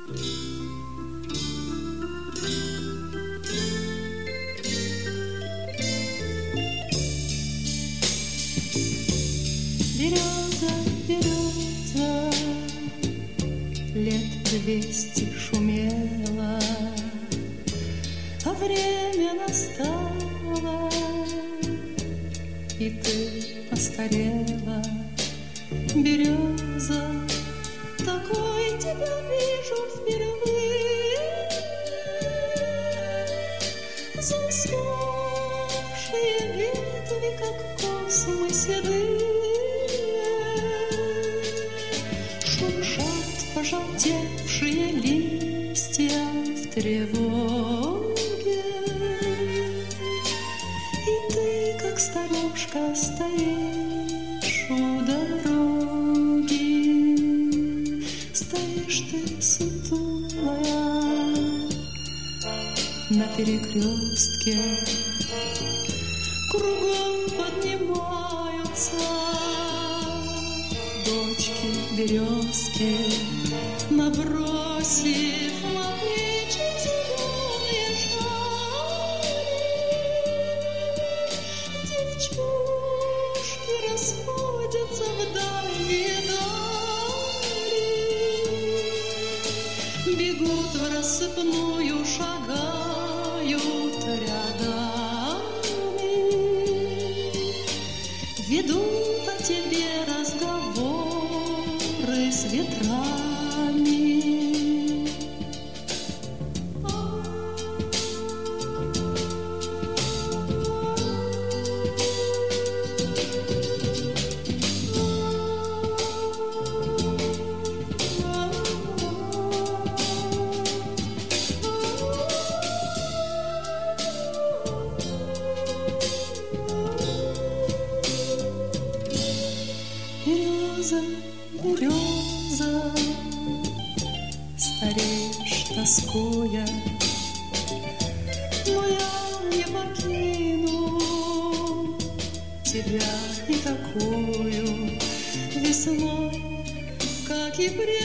Береза, береза, лет 200 шумела, а время настало, и ты постарела. Береза, такой тебя вижу впервые. Засохшие ветви, как космы седые, шуршат пожелтевшие листья в тревоге, и ты, как старушка, стоишь у дороги. Стоишь ты сутулая на перекрестке, кругом поднимаются дочки березки, набросив на плечи зеленые шали. Девчушки расходятся в дальние дали, бегут в рассыпную, шагают рядами, ведут о тебе разговоры с ветрами. Береза, береза, стареешь, тоскуя, но я не покину тебя и такую весной, как и прежде.